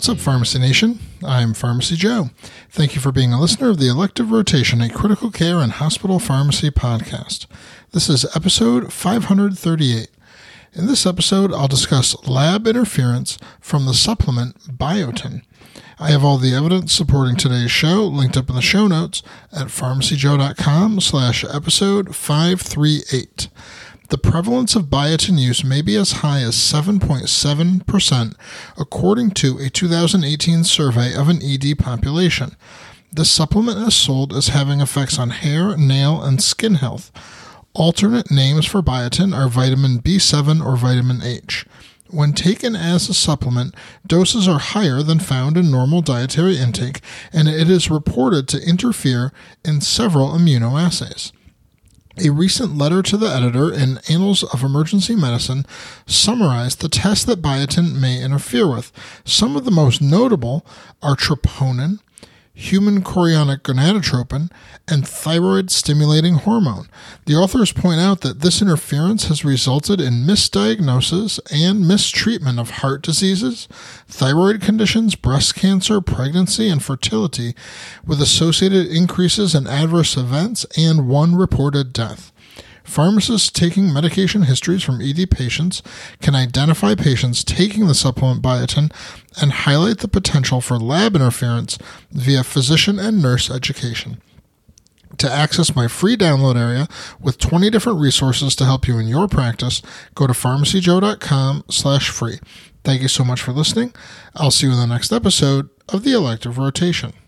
up, Pharmacy Nation? I'm Pharmacy Joe. Thank you for being a listener of the Elective Rotation, a critical care and hospital pharmacy podcast. This is episode 538. In this episode, I'll discuss lab interference from the supplement biotin. I have all the evidence supporting today's show linked up in the show notes at pharmacyjoe.com/episode 538. The prevalence of biotin use may be as high as 7.7%, according to a 2018 survey of an ED population. This supplement is sold as having effects on hair, nail, and skin health. Alternate names for biotin are vitamin B7 or vitamin H. When taken as a supplement, doses are higher than found in normal dietary intake, and it is reported to interfere in several immunoassays. A recent letter to the editor in Annals of Emergency Medicine summarized the tests that biotin may interfere with. Some of the most notable are troponin, human chorionic gonadotropin, and thyroid-stimulating hormone. The authors point out that this interference has resulted in misdiagnosis and mistreatment of heart diseases, thyroid conditions, breast cancer, pregnancy, and fertility, with associated increases in adverse events and one reported death. Pharmacists taking medication histories from ED patients can identify patients taking the supplement biotin and highlight the potential for lab interference via physician and nurse education. To access my free download area with 20 different resources to help you in your practice, go to pharmacyjoe.com/free. Thank you so much for listening. I'll see you in the next episode of the Elective Rotation.